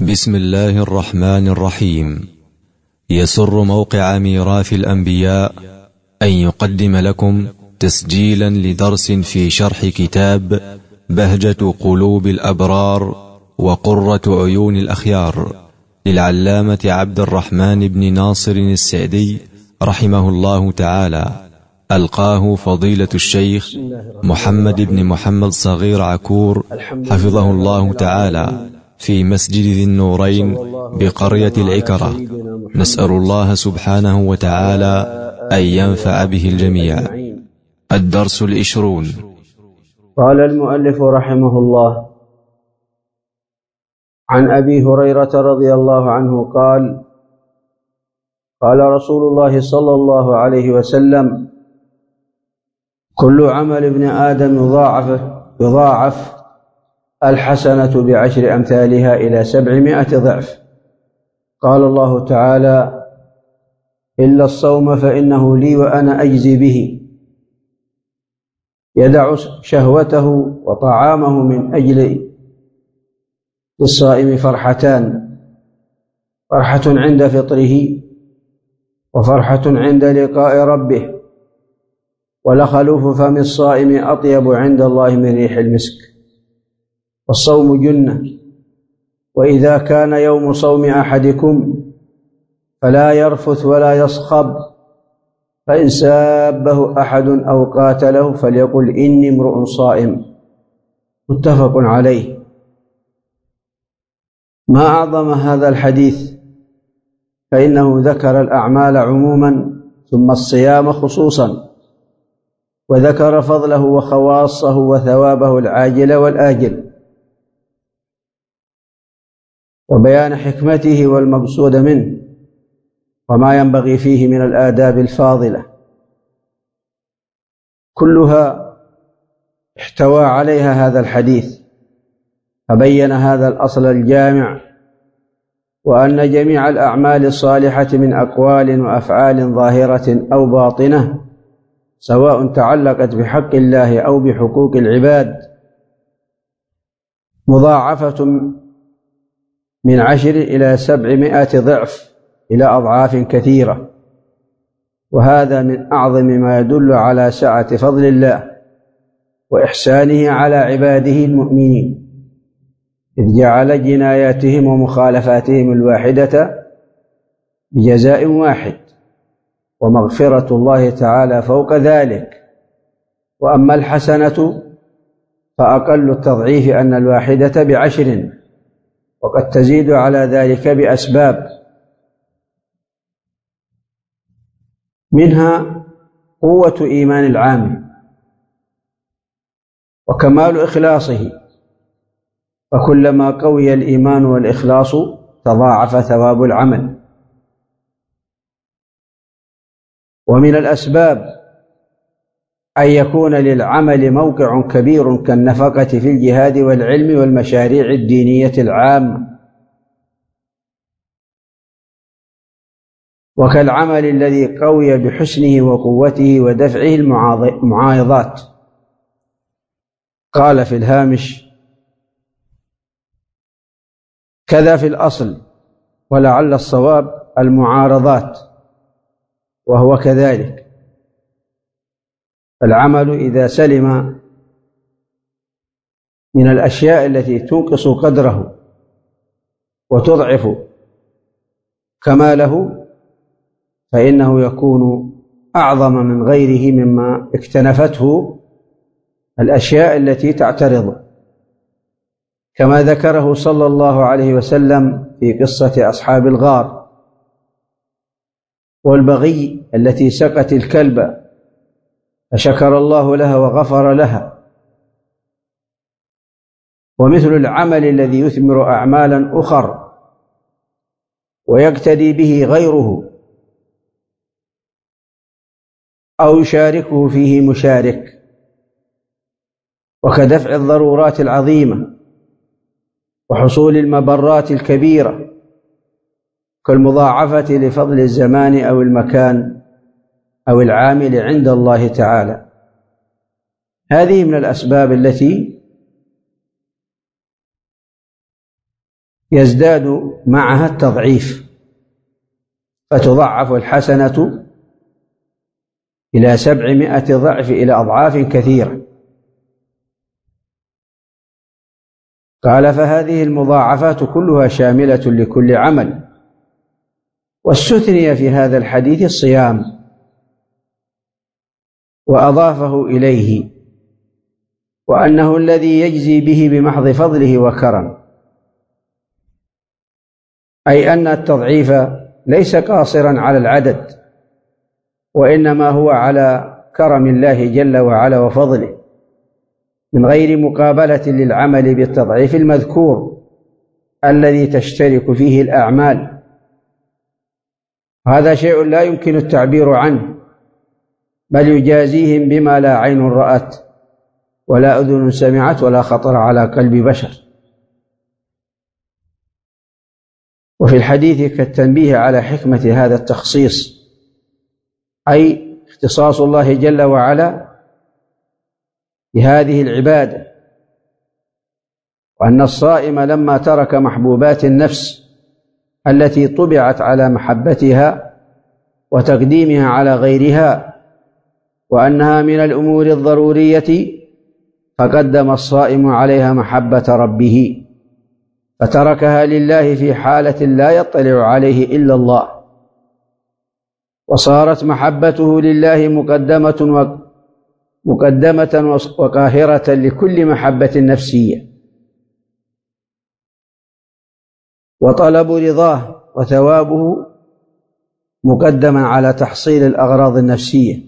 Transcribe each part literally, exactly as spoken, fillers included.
بسم الله الرحمن الرحيم. يسر موقع ميراث الأنبياء أن يقدم لكم تسجيلا لدرس في شرح كتاب بهجة قلوب الأبرار وقرة عيون الأخيار للعلامة عبد الرحمن بن ناصر السعدي رحمه الله تعالى، ألقاه فضيلة الشيخ محمد بن محمد صغير عكور حفظه الله تعالى في مسجد ذي النورين بقرية العكرة. نسأل الله سبحانه وتعالى أن ينفع به الجميع. الدرس العشرون. قال المؤلف رحمه الله: عن أبي هريرة رضي الله عنه قال: قال رسول الله صلى الله عليه وسلم: كل عمل ابن آدم يضاعف يضاعف الحسنة بعشر أمثالها إلى سبعمائة ضعف. قال الله تعالى: إلا الصوم فإنه لي وأنا أجزي به. يدع شهوته وطعامه من أجل للصائم فرحتان: فرحة عند فطره وفرحة عند لقاء ربه، ولخلوف فم الصائم أطيب عند الله من ريح المسك. والصوم جنة، وإذا كان يوم صوم أحدكم فلا يرفث ولا يصخب، فإن سابه أحد أو قاتله فليقل إني امرؤ صائم. متفق عليه. ما أعظم هذا الحديث، فإنه ذكر الأعمال عموما ثم الصيام خصوصا، وذكر فضله وخواصه وثوابه العاجل والآجل، وبيان حكمته والمقصود منه، وما ينبغي فيه من الآداب الفاضلة، كلها احتوى عليها هذا الحديث. فبين هذا الأصل الجامع، وأن جميع الأعمال الصالحة من أقوال وأفعال ظاهرة أو باطنة، سواء تعلقت بحق الله أو بحقوق العباد، مضاعفة من عشر إلى سبعمائة ضعف إلى أضعاف كثيرة. وهذا من أعظم ما يدل على سعة فضل الله وإحسانه على عباده المؤمنين، إذ جعل جناياتهم ومخالفاتهم الواحدة بجزاء واحد، ومغفرة الله تعالى فوق ذلك. وأما الحسنة فأقل التضعيف أن الواحدة بعشر، وقد تزيد على ذلك بأسباب، منها قوة إيمان العامل وكمال إخلاصه، فكلما قوي الإيمان والإخلاص تضاعف ثواب العمل. ومن الأسباب أن يكون للعمل موقع كبير كالنفقة في الجهاد والعلم والمشاريع الدينية العامة، وكالعمل الذي قوي بحسنه وقوته ودفعه المعارضات. قال في الهامش: كذا في الأصل، ولعل الصواب المعارضات، وهو كذلك. العمل إذا سلم من الأشياء التي تنقص قدره وتضعف كماله، فإنه يكون أعظم من غيره مما اكتنفته الأشياء التي تعترض، كما ذكره صلى الله عليه وسلم في قصة أصحاب الغار والبغي التي سقت الكلب فشكر الله لها وغفر لها. ومثل العمل الذي يثمر أعمالا أخر ويقتدي به غيره أو يشاركه فيه مشارك، وكدفع الضرورات العظيمة وحصول المبرات الكبيرة، كالمضاعفة لفضل الزمان أو المكان أو العامل عند الله تعالى. هذه من الأسباب التي يزداد معها التضعيف، فتضعف الحسنة إلى سبعمائة ضعف، إلى أضعاف كثيرة. قال: فهذه المضاعفات كلها شاملة لكل عمل. واستثني في هذا الحديث الصيام وأضافه إليه، وأنه الذي يجزي به بمحض فضله وكرم، أي أن التضعيف ليس قاصرا على العدد، وإنما هو على كرم الله جل وعلا وفضله، من غير مقابلة للعمل بالتضعيف المذكور الذي تشترك فيه الأعمال. هذا شيء لا يمكن التعبير عنه، بل يجازيهم بما لا عين رأت ولا أذن سمعت ولا خطر على قلب بشر. وفي الحديث كالتنبيه على حكمة هذا التخصيص، أي اختصاص الله جل وعلا بهذه العبادة، وأن الصائم لما ترك محبوبات النفس التي طبعت على محبتها وتقديمها على غيرها، وأنها من الأمور الضرورية، فقدم الصائم عليها محبة ربه، فتركها لله في حالة لا يطلع عليه إلا الله، وصارت محبته لله مقدمة مقدمة وقاهرة لكل محبة نفسية، وطلب رضاه وثوابه مقدما على تحصيل الأغراض النفسية.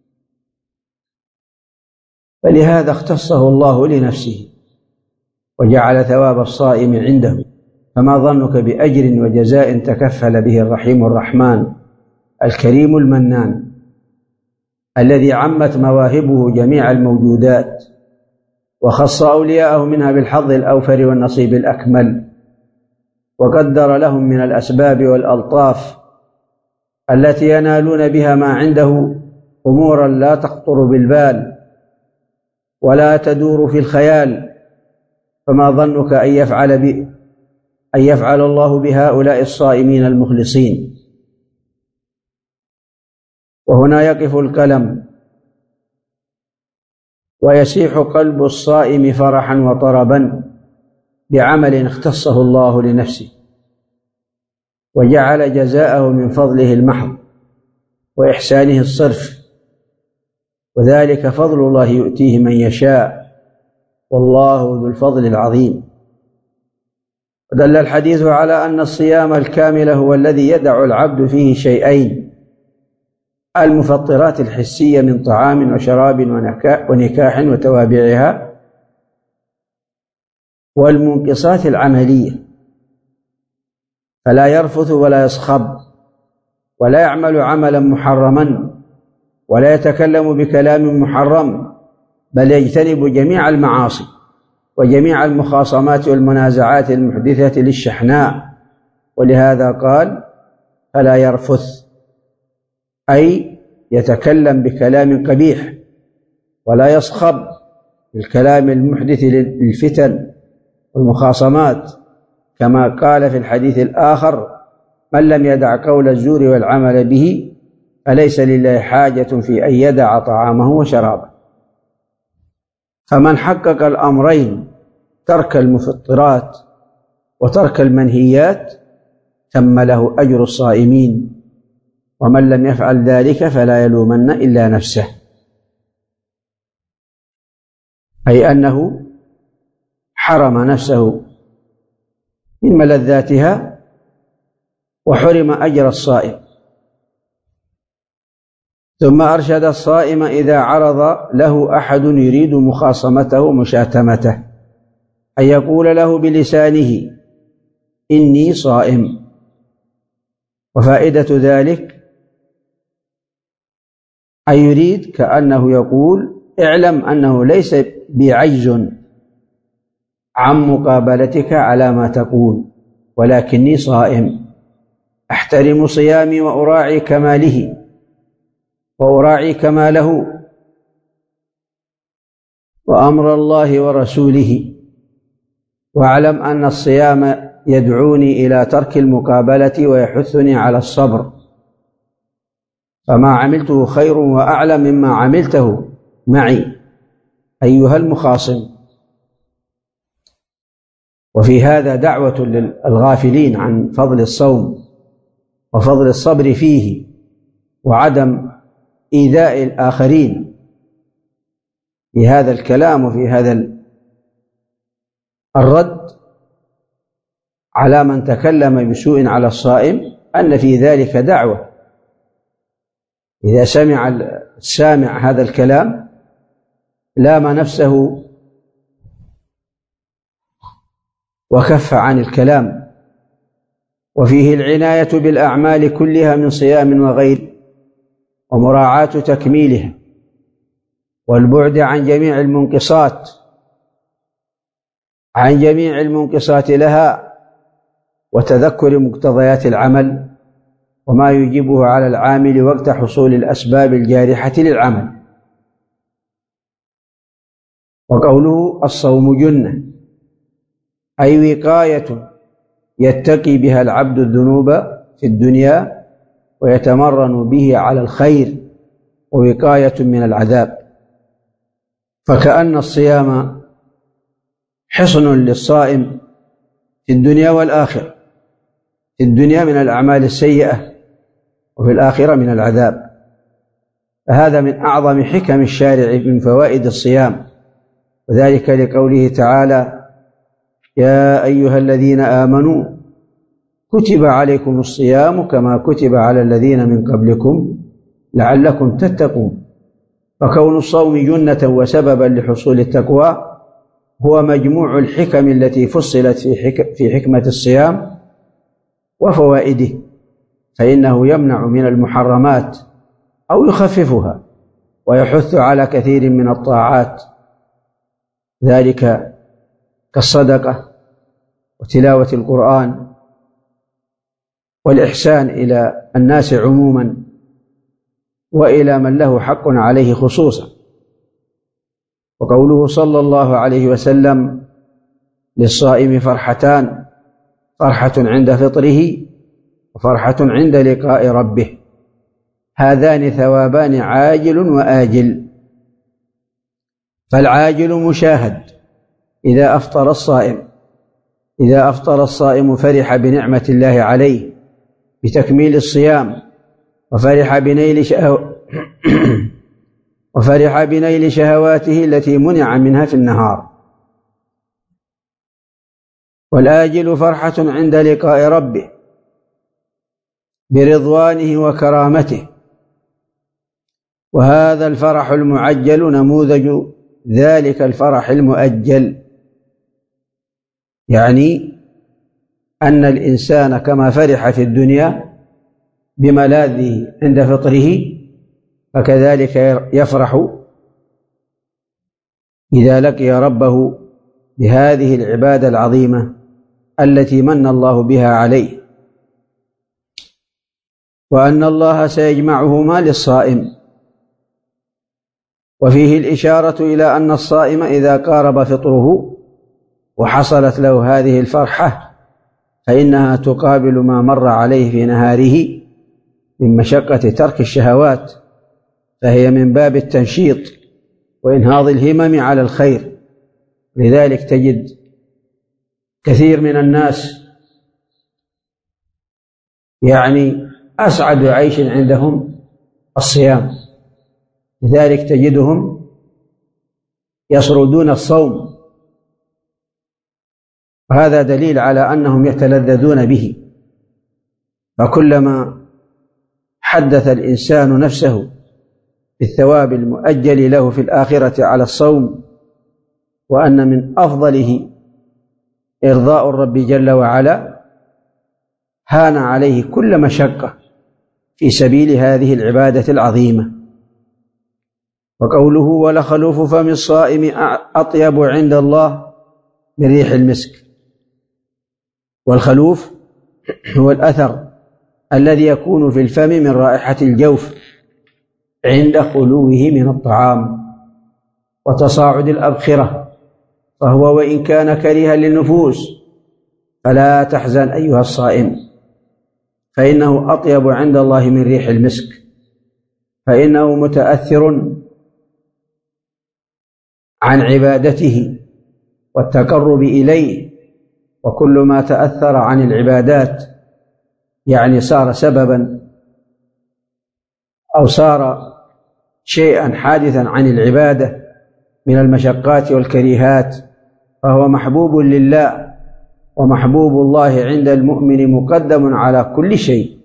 فلهذا اختصه الله لنفسه وجعل ثواب الصائم عنده. فما ظنك بأجر وجزاء تكفل به الرحيم الرحمن الكريم المنان، الذي عمت مواهبه جميع الموجودات، وخص أولياءه منها بالحظ الأوفر والنصيب الأكمل، وقدر لهم من الأسباب والألطاف التي ينالون بها ما عنده أمورا لا تخطر بالبال ولا تدور في الخيال. فما ظنك أن يفعل, ب... أن يفعل الله بهؤلاء الصائمين المخلصين؟ وهنا يقف القلم ويسيح قلب الصائم فرحا وطربا بعمل اختصه الله لنفسه، وجعل جزاءه من فضله المحض وإحسانه الصرف، وذلك فضل الله يؤتيه من يشاء، والله ذو الفضل العظيم. ودل الحديث على أن الصيام الكامل هو الذي يدع العبد فيه شيئين: المفطرات الحسية من طعام وشراب ونكاح وتوابعها، والمنقصات العملية، فلا يرفث ولا يصخب ولا يعمل عملا محرما ولا يتكلم بكلام محرم، بل يجتنب جميع المعاصي وجميع المخاصمات والمنازعات المحدثة للشحناء. ولهذا قال: فلا يرفث، أي يتكلم بكلام قبيح، ولا يصخب بالكلام المحدث للفتن والمخاصمات، كما قال في الحديث الآخر: من لم يدع قول الزور والعمل به فليس لله حاجة في أن يدع طعامه وشرابه. فمن حقق الأمرين، ترك المفطرات وترك المنهيات، تم له أجر الصائمين، ومن لم يفعل ذلك فلا يلومن إلا نفسه، أي أنه حرم نفسه من ملذاتها وحرم أجر الصائم. ثم أرشد الصائم إذا عرض له أحد يريد مخاصمته ومشاتمته أن يقول له بلسانه: إني صائم. وفائدة ذلك أن يريد كأنه يقول: اعلم أنه ليس بعجز عن مقابلتك على ما تقول، ولكني صائم، أحترم صيامي وأراعي كماله وأراعي كماله وأمر الله ورسوله، واعلم أن الصيام يدعوني إلى ترك المقابلة ويحثني على الصبر، فما عملته خير وأعلى مما عملته معي أيها المخاصم. وفي هذا دعوة للغافلين عن فضل الصوم وفضل الصبر فيه وعدم إيذاء الآخرين في هذا الكلام وفي هذا الرد على من تكلم بسوء على الصائم، أن في ذلك دعوة. إذا سمع السامع هذا الكلام لام نفسه وكف عن الكلام. وفيه العناية بالأعمال كلها من صيام وغيره ومراعاة تكميلها والبعد عن جميع المنقصات عن جميع المنقصات لها وتذكر مقتضيات العمل وما يجبه على العامل وقت حصول الأسباب الجارحة للعمل. وقوله الصوم جنة أي وقاية يتقي بها العبد الذنوب في الدنيا ويتمرن به على الخير ووقاية من العذاب. فكأن الصيام حصن للصائم في الدنيا والآخرة، في الدنيا من الأعمال السيئة وفي الآخرة من العذاب. فهذا من أعظم حكم الشارع من فوائد الصيام، وذلك لقوله تعالى: يا أيها الذين آمنوا كتب عليكم الصيام كما كتب على الذين من قبلكم لعلكم تتقون. فكون الصوم جنة وسببا لحصول التقوى هو مجموع الحكم التي فصلت في حكمة الصيام وفوائده، فإنه يمنع من المحرمات أو يخففها ويحث على كثير من الطاعات، ذلك كالصدقة وتلاوة القرآن والإحسان إلى الناس عموما وإلى من له حق عليه خصوصا. وقوله صلى الله عليه وسلم: للصائم فرحتان، فرحة عند فطره وفرحة عند لقاء ربه، هذان ثوابان عاجل وآجل. فالعاجل مشاهد إذا أفطر الصائم إذا أفطر الصائم فرح بنعمة الله عليه بتكميل الصيام، وفرح بنيل شهو وفرح بنيل شهواته التي منع منها في النهار. والآجل فرحة عند لقاء ربه برضوانه وكرامته، وهذا الفرح المعجل نموذج ذلك الفرح المؤجل، يعني أن الإنسان كما فرح في الدنيا بملاذه عند فطره فكذلك يفرح إذا لقي ربه بهذه العبادة العظيمة التي من الله بها عليه، وأن الله سيجمعهما للصائم. وفيه الإشارة إلى أن الصائم إذا قارب فطره وحصلت له هذه الفرحة فإنها تقابل ما مر عليه في نهاره من مشقة ترك الشهوات، فهي من باب التنشيط وإنهاض الهمم على الخير. لذلك تجد كثير من الناس يعني أسعد عيش عندهم الصيام، لذلك تجدهم يسردون الصوم، وهذا دليل على أنهم يتلذذون به. فكلما حدث الإنسان نفسه بالثواب المؤجل له في الآخرة على الصوم، وأن من أفضله إرضاء الرب جل وعلا، هان عليه كل مشقة في سبيل هذه العبادة العظيمة. وقوله: ولخلوف فم الصائم أطيب عند الله من ريح المسك. والخلوف هو الأثر الذي يكون في الفم من رائحة الجوف عند خلوه من الطعام وتصاعد الأبخرة، فهو وإن كان كريها للنفوس فلا تحزن أيها الصائم، فإنه أطيب عند الله من ريح المسك، فإنه متأثر عن عبادته والتقرب إليه، وكل ما تأثر عن العبادات يعني صار سببا أو صار شيئا حادثا عن العبادة من المشقات والكريهات، فهو محبوب لله، ومحبوب الله عند المؤمن مقدم على كل شيء.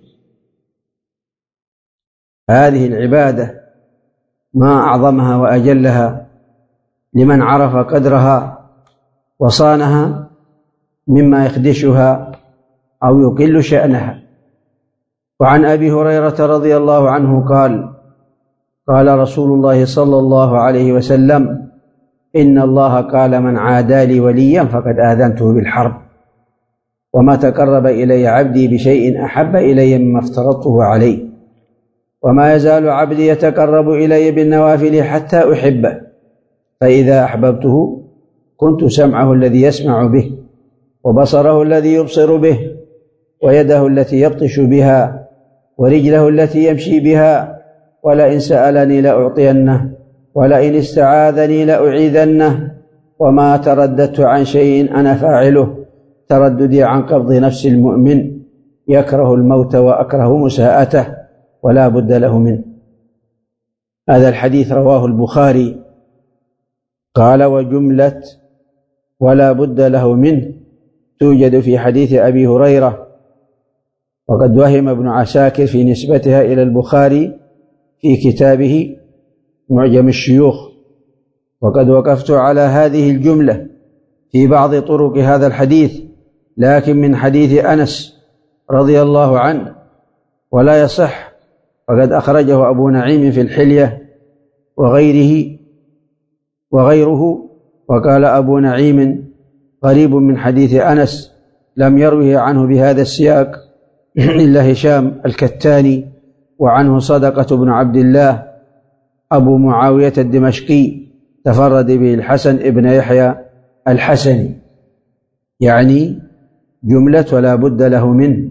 هذه العبادة ما أعظمها وأجلها لمن عرف قدرها وصانها مما يخدشها أو يقل شأنها. وعن أبي هريرة رضي الله عنه قال: قال رسول الله صلى الله عليه وسلم: إن الله قال: من عادى لي وليا فقد آذنته بالحرب، وما تقرب إلي عبدي بشيء أحب إلي مما افترضته عليه، وما يزال عبدي يتقرب إلي بالنوافل حتى أحبه، فإذا أحببته كنت سمعه الذي يسمع به، وبصره الذي يبصر به، ويده التي يبطش بها، ورجله التي يمشي بها، ولئن سألني لأعطينه، ولئن استعاذني لأعيذنه، وما ترددت عن شيء أنا فاعله ترددي عن قبض نفس المؤمن، يكره الموت وأكره مساءته ولا بد له منه. هذا الحديث رواه البخاري. قال: وجملة ولا بد له منه توجد في حديث أبي هريرة، وقد وهم ابن عساكر في نسبتها إلى البخاري في كتابه معجم الشيوخ، وقد وقفت على هذه الجملة في بعض طرق هذا الحديث، لكن من حديث أنس رضي الله عنه ولا يصح، وقد أخرجه أبو نعيم في الحلية وغيره وغيره وقال أبو نعيم: قريب من حديث أنس، لم يروه عنه بهذا السياق إلا هشام الكتاني، وعنه صدقة بن عبد الله أبو معاوية الدمشقي تفرد به الحسن ابن يحيى الحسني، يعني جملة ولا بد له منه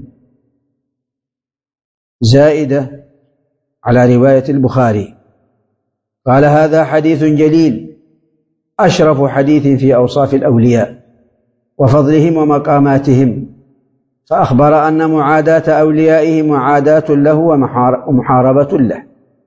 زائدة على رواية البخاري. قال: هذا حديث جليل، أشرف حديث في أوصاف الأولياء وفضلهم ومقاماتهم، فأخبر أن معاداة أوليائه معاداة له ومحاربة له،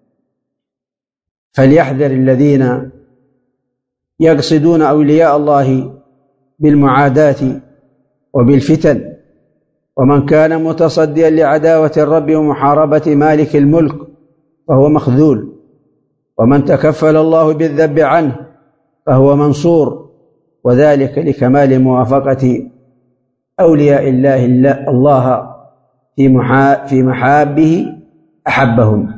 فليحذر الذين يقصدون أولياء الله بالمعاداة وبالفتن. ومن كان متصديا لعداوة الرب ومحاربة مالك الملك فهو مخذول، ومن تكفل الله بالذب عنه فهو منصور، وذلك لكمال موافقة أولياء الله الله في محابه أحبهم،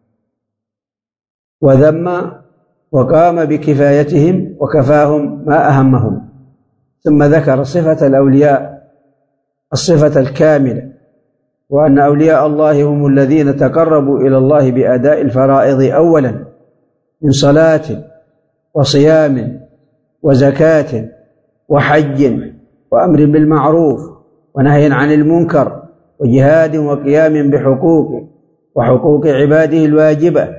وذم وقام بكفايتهم وكفاهم ما أهمهم. ثم ذكر صفة الأولياء الصفة الكاملة، وأن أولياء الله هم الذين تقربوا إلى الله بأداء الفرائض أولا من صلاة وصيام وزكاة وحج وأمر بالمعروف ونهي عن المنكر وجهاد وقيام بحقوق وحقوق عباده الواجبة.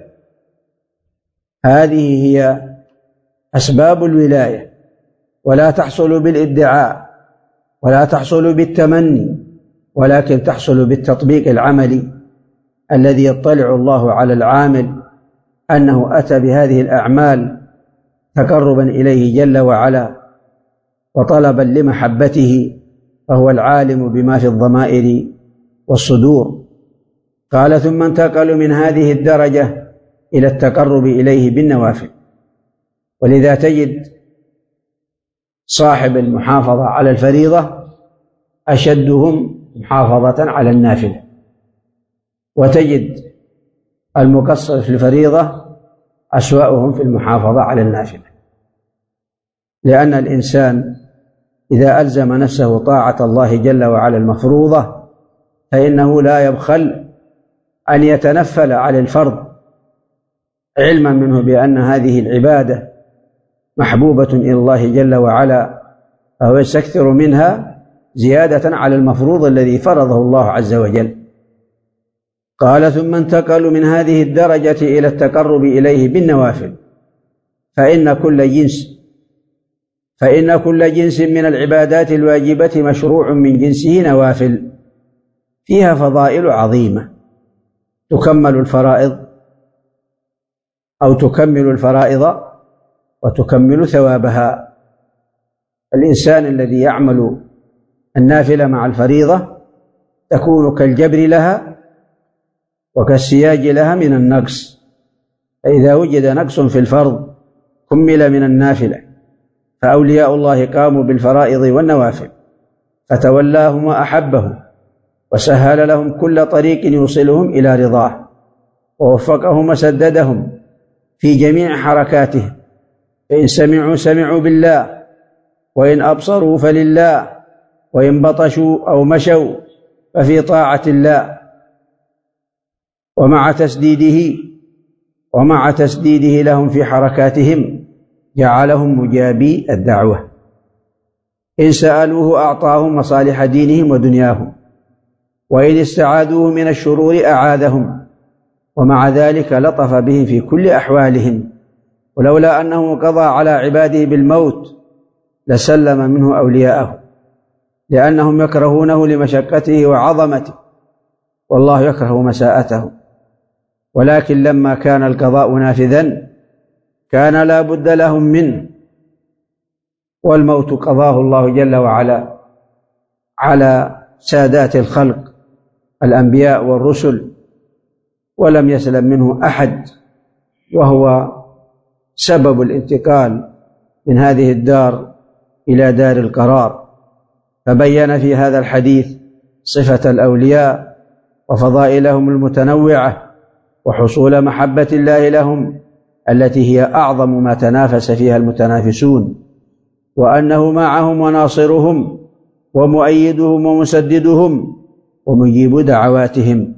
هذه هي أسباب الولاية، ولا تحصل بالادعاء ولا تحصل بالتمني، ولكن تحصل بالتطبيق العملي الذي يطلع الله على العامل أنه أتى بهذه الأعمال تقربا إليه جل وعلا وطلبا لمحبته، فهو العالم بما في الضمائر والصدور. قال: ثم انتقلوا من هذه الدرجة إلى التقرب إليه بالنوافل، ولذا تجد صاحب المحافظة على الفريضة أشدهم محافظة على النافلة، وتجد المقصر في الفريضة أسوأهم في المحافظة على النافلة، لأن الإنسان إذا ألزم نفسه طاعة الله جل وعلا المفروضة فإنه لا يبخل أن يتنفل على الفرض، علما منه بأن هذه العبادة محبوبة إلى الله جل وعلا، فهو يستكثر منها زيادة على المفروض الذي فرضه الله عز وجل. قال: ثم انتقلوا من هذه الدرجة إلى التقرب إليه بالنوافل، فإن كل جنس فإن كل جنس من العبادات الواجبة مشروع من جنسه نوافل فيها فضائل عظيمة تكمل الفرائض أو تكمل الفرائض وتكمل ثوابها. الإنسان الذي يعمل النافلة مع الفريضة تكون كالجبر لها وكالسياج لها من النقص، فإذا وجد نقص في الفرض كمل من النافلة. فأولياء الله قاموا بالفرائض والنوافل فتولاهم وأحبهم وسهل لهم كل طريق يوصلهم إلى رضاه، ووفقهم وسددهم في جميع حركاتهم، فإن سمعوا سمعوا بالله، وإن أبصروا فلله، وإن بطشوا أو مشوا ففي طاعة الله. ومع تسديده ومع تسديده لهم في حركاتهم جعلهم مجابي الدعوة، إن سألوه أعطاهم مصالح دينهم ودنياهم، وإن استعاذوه من الشرور أعاذهم، ومع ذلك لطف بهم في كل أحوالهم. ولولا أنه قضى على عباده بالموت لسلم منه أولياءه، لأنهم يكرهونه لمشقته وعظمته، والله يكره مساءته. ولكن لما كان القضاء نافذا كان لا بد لهم منه، والموت قضاه الله جل وعلا على سادات الخلق الأنبياء والرسل، ولم يسلم منه أحد، وهو سبب الانتقال من هذه الدار إلى دار القرار. فبين في هذا الحديث صفة الأولياء وفضائلهم المتنوعة وحصول محبة الله لهم التي هي أعظم ما تنافس فيها المتنافسون، وأنه معهم وناصرهم ومؤيدهم ومسددهم ومجيب دعواتهم.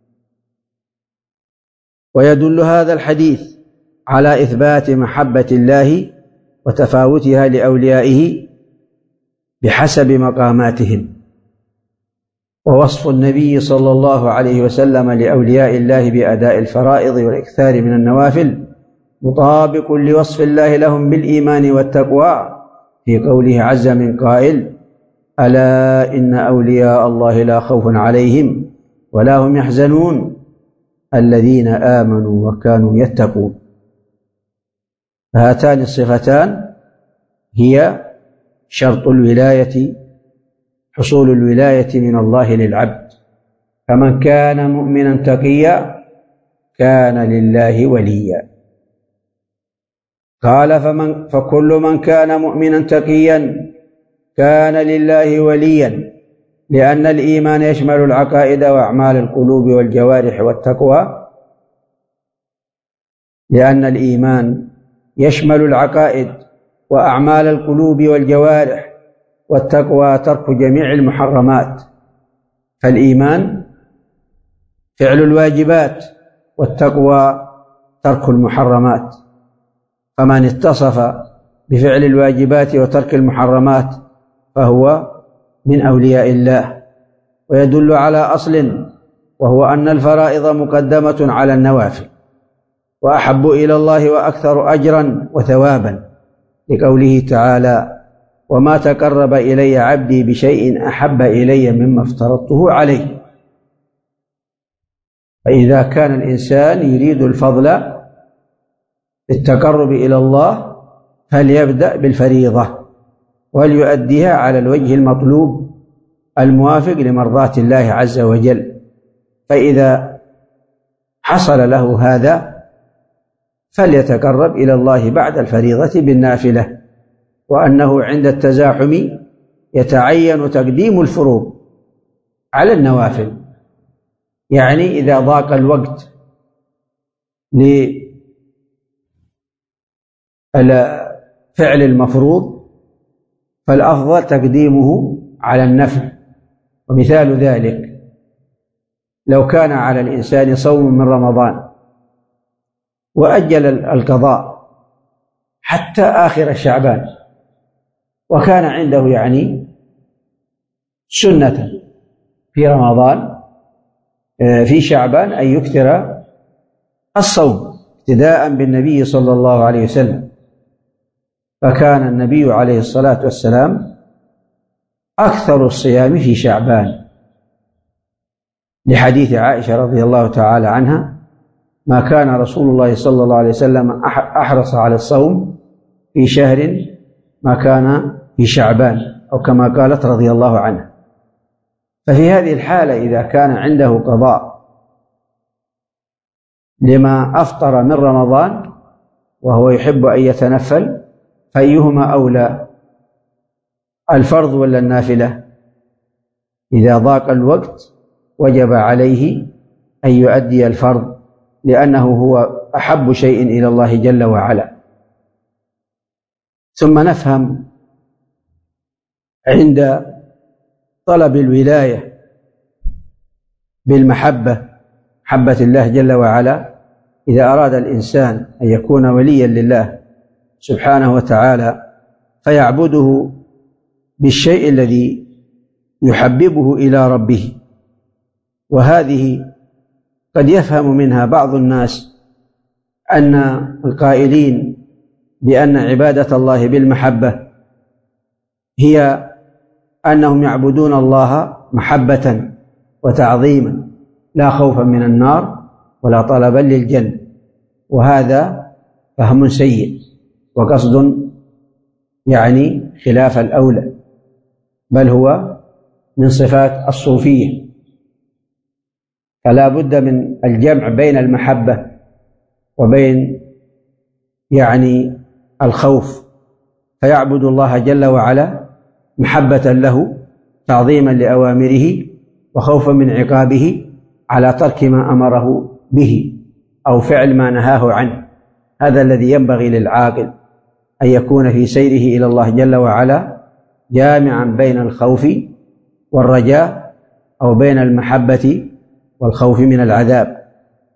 ويدل هذا الحديث على إثبات محبة الله وتفاوتها لأوليائه بحسب مقاماتهم. ووصف النبي صلى الله عليه وسلم لأولياء الله بأداء الفرائض والإكثار من النوافل مطابق لوصف الله لهم بالإيمان والتقوى في قوله عز من قائل: ألا إن أولياء الله لا خوف عليهم ولا هم يحزنون الذين آمنوا وكانوا يتقون. فهاتان الصفتان هي شرط الولاية، حصول الولاية من الله للعبد. فمن كان مؤمنا تقيا كان لله وليا. قال: فمن فكل من كان مؤمنا تقيا كان لله وليا، لأن الإيمان يشمل العقائد وأعمال القلوب والجوارح والتقوى لأن الإيمان يشمل العقائد وأعمال القلوب والجوارح، والتقوى ترك جميع المحرمات. فالإيمان فعل الواجبات، والتقوى ترك المحرمات. فمن اتصف بفعل الواجبات وترك المحرمات فهو من أولياء الله. ويدل على أصل، وهو أن الفرائض مقدمة على النوافل، وأحب إلى الله وأكثر أجرا وثوابا، لقوله تعالى: وما تقرب إلي عبدي بشيء أحب إلي مما افترضته عليه. فإذا كان الإنسان يريد الفضل بالتقرب إلى الله فليبدأ بالفريضة وليؤديها على الوجه المطلوب الموافق لمرضاة الله عز وجل. فإذا حصل له هذا فليتقرب إلى الله بعد الفريضة بالنافلة، وأنه عند التزاحم يتعين تقديم الفروض على النوافل. يعني إذا ضاق الوقت لفعل المفروض فالأفضل تقديمه على النفل. ومثال ذلك لو كان على الإنسان صوم من رمضان وأجل القضاء حتى آخر شعبان، وكان عنده يعني سنة في رمضان في شعبان أن يكثر الصوم اقتداء بالنبي صلى الله عليه وسلم، فكان النبي عليه الصلاة والسلام أكثر الصيام في شعبان، لحديث عائشة رضي الله تعالى عنها: ما كان رسول الله صلى الله عليه وسلم أحرص على الصوم في شهر ما كان في شعبان، أو كما قالت رضي الله عنها. ففي هذه الحالة إذا كان عنده قضاء لما أفطر من رمضان وهو يحب أن يتنفل، فأيهما أولى، الفرض ولا النافلة؟ إذا ضاق الوقت وجب عليه أن يؤدي الفرض، لأنه هو أحب شيء إلى الله جل وعلا. ثم نفهم عند طلب الولاية بالمحبة، محبة الله جل وعلا، إذا أراد الإنسان أن يكون وليا لله سبحانه وتعالى فيعبده بالشيء الذي يحببه إلى ربه. وهذه قد يفهم منها بعض الناس أن القائلين بأن عبادة الله بالمحبة هي أنهم يعبدون الله محبة وتعظيما لا خوفا من النار ولا طلبا للجنة، وهذا فهم سيء وقصد يعني خلاف الأولى، بل هو من صفات الصوفية. فلا بد من الجمع بين المحبة وبين يعني الخوف، فيعبد الله جل وعلا محبة له تعظيما لأوامره وخوفا من عقابه على ترك ما أمره به أو فعل ما نهاه عنه. هذا الذي ينبغي للعاقل، أن يكون في سيره إلى الله جل وعلا جامعا بين الخوف والرجاء، أو بين المحبة والخوف من العذاب.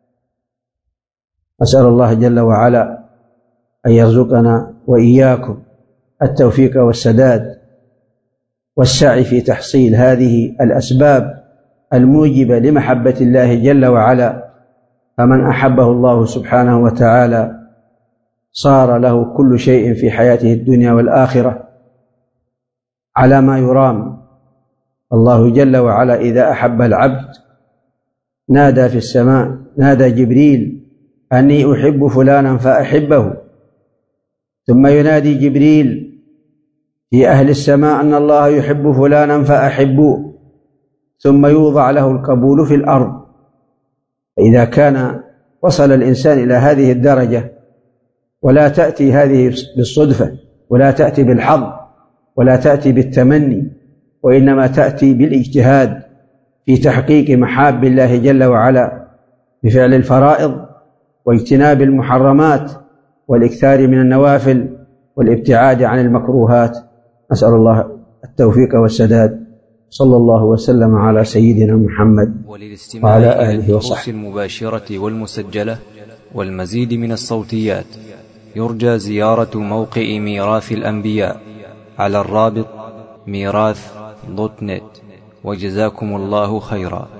أسأل الله جل وعلا أن يرزقنا وإياكم التوفيق والسداد والسعي في تحصيل هذه الأسباب الموجبة لمحبة الله جل وعلا. فمن أحبه الله سبحانه وتعالى صار له كل شيء في حياته الدنيا والآخرة على ما يرام. الله جل وعلا إذا أحب العبد نادى في السماء، نادى جبريل أني أحب فلانا فأحبه، ثم ينادي جبريل في أهل السماء أن الله يحب فلانا فأحبوه، ثم يوضع له القبول في الأرض. فإذا كان وصل الإنسان إلى هذه الدرجة، ولا تأتي هذه بالصدفة ولا تأتي بالحظ ولا تأتي بالتمني، وإنما تأتي بالاجتهاد في تحقيق محاب الله جل وعلا بفعل الفرائض واجتناب المحرمات والإكثار من النوافل والابتعاد عن المكروهات. أسأل الله التوفيق والسداد. صلى الله وسلم على سيدنا محمد وعلى آله وصحبه. المباشرة والمسجلة والمزيد من الصوتيات يرجى زيارة موقع ميراث الأنبياء على الرابط ميراث دوت نت. وجزاكم الله خيرا.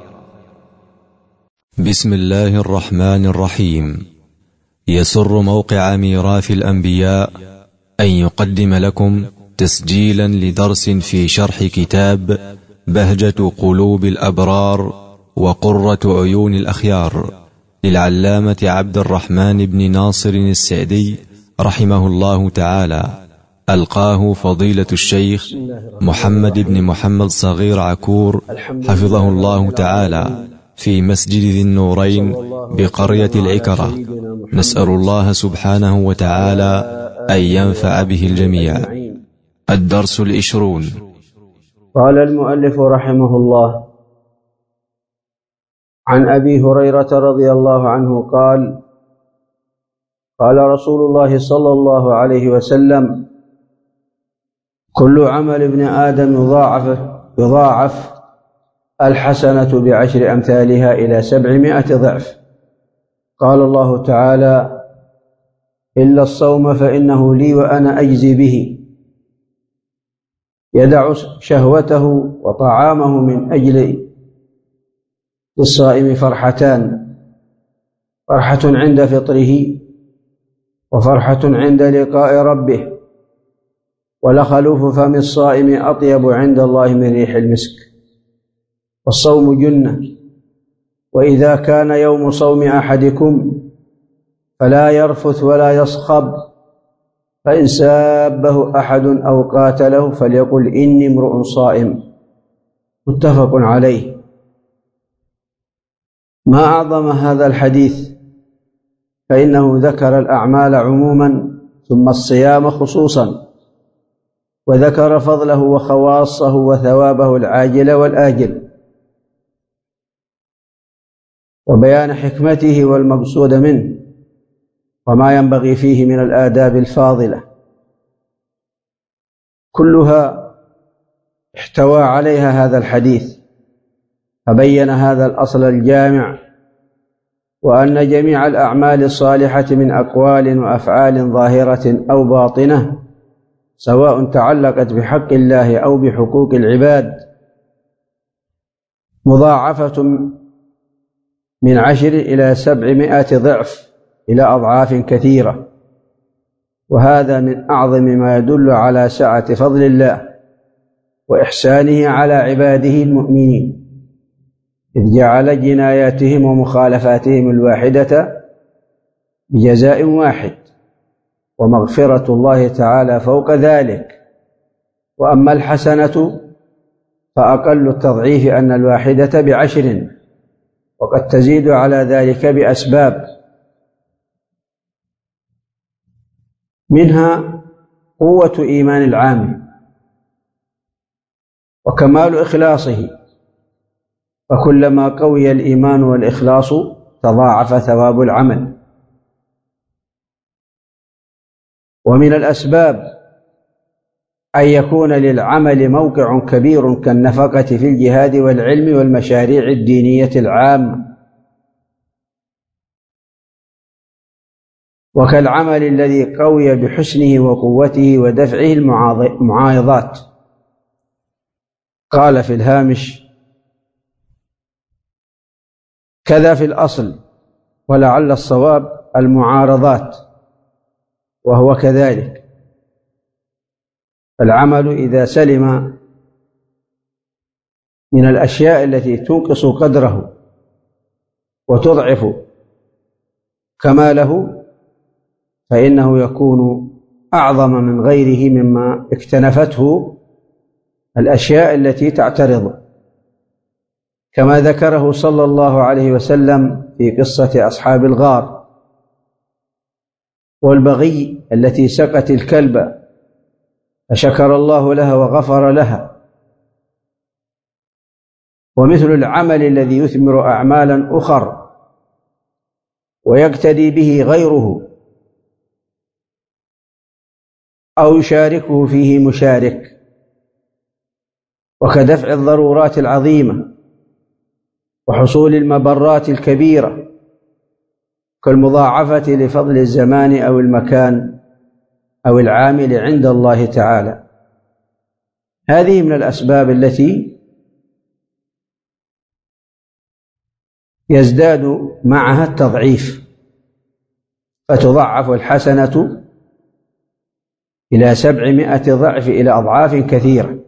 بسم الله الرحمن الرحيم. يسر موقع ميراث الأنبياء أن يقدم لكم تسجيلا لدرس في شرح كتاب بهجة قلوب الأبرار وقرة عيون الأخيار للعلامة عبد الرحمن بن ناصر السعدي رحمه الله تعالى، ألقاه فضيلة الشيخ محمد بن محمد صغير عكور حفظه الله تعالى في مسجد ذي النورين بقرية العكرة. نسأل الله سبحانه وتعالى أن ينفع به الجميع. الدرس العشرون. قال المؤلف رحمه الله: عن أبي هريرة رضي الله عنه قال: قال رسول الله صلى الله عليه وسلم: كل عمل ابن آدم يضاعف يضاعف الحسنة بعشر أمثالها إلى سبعمائة ضعف. قال الله تعالى: إلا الصوم فإنه لي وأنا أجزي به. يدع شهوته وطعامه من أجل للصائم فرحتان: فرحة عند فطره وفرحة عند لقاء ربه، ولخلوف فم الصائم أطيب عند الله من ريح المسك. والصوم جنة، وإذا كان يوم صوم أحدكم فلا يرفث ولا يصخب، فإن سابه أحد أو قاتله فليقل إني امرؤ صائم. متفق عليه. ما أعظم هذا الحديث، فإنه ذكر الأعمال عموما ثم الصيام خصوصا، وذكر فضله وخواصه وثوابه العاجل والآجل، وبيان حكمته والمقصود منه، وما ينبغي فيه من الآداب الفاضلة، كلها احتوى عليها هذا الحديث، فبين هذا الأصل الجامع، وأن جميع الأعمال الصالحة من أقوال وأفعال ظاهرة أو باطنة، سواء تعلقت بحق الله أو بحقوق العباد، مضاعفة من عشر إلى سبعمائة ضعف إلى أضعاف كثيرة. وهذا من أعظم ما يدل على سعة فضل الله وإحسانه على عباده المؤمنين، إذ جعل جناياتهم ومخالفاتهم الواحدة بجزاء واحد، ومغفرة الله تعالى فوق ذلك. وأما الحسنة فأقل التضعيف أن الواحدة بعشر، وقد تزيد على ذلك بأسباب، منها قوة إيمان العامل وكمال إخلاصه، فكلما قوي الإيمان والإخلاص تضاعف ثواب العمل. ومن الأسباب أن يكون للعمل موقع كبير كالنفقة في الجهاد والعلم والمشاريع الدينية العامة، وكالعمل الذي قوي بحسنه وقوته ودفعه المعارضات. قال في الهامش: كذا في الأصل، ولعل الصواب المعارضات، وهو كذلك. العمل إذا سلم من الأشياء التي تنقص قدره وتضعف كماله، فإنه يكون أعظم من غيره مما اكتنفته الأشياء التي تعترض، كما ذكره صلى الله عليه وسلم في قصة أصحاب الغار والبغي التي سقت الكلب فشكر الله لها وغفر لها. ومثل العمل الذي يثمر أعمالا أخر ويقتدي به غيره أو يشاركه فيه مشارك، وكدفع الضرورات العظيمة وحصول المبرات الكبيرة، كالمضاعفة لفضل الزمان أو المكان أو العامل عند الله تعالى. هذه من الأسباب التي يزداد معها التضعيف، فتضعف الحسنة إلى سبعمائة ضعف إلى أضعاف كثيرة.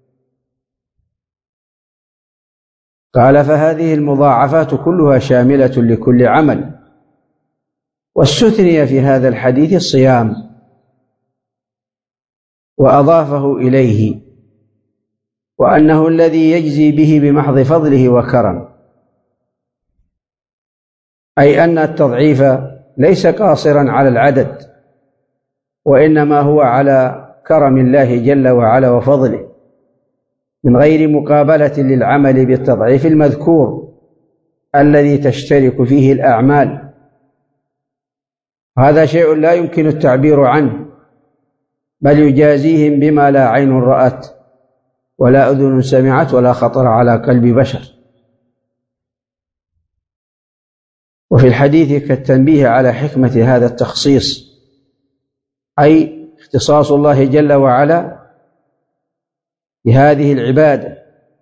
قال: فهذه المضاعفات كلها شاملة لكل عمل. واستثني في هذا الحديث الصيام وأضافه إليه، وأنه الذي يجزي به بمحض فضله وكرم، أي أن التضعيف ليس قاصرا على العدد، وإنما هو على كرم الله جل وعلا وفضله، من غير مقابلة للعمل بالتضعيف المذكور الذي تشترك فيه الأعمال. هذا شيء لا يمكن التعبير عنه، بل يجازيهم بما لا عين رأت ولا أذن سمعت ولا خطر على قلب بشر. وفي الحديث كالتنبيه على حكمة هذا التخصيص، أي اختصاص الله جل وعلا بهذه العبادة،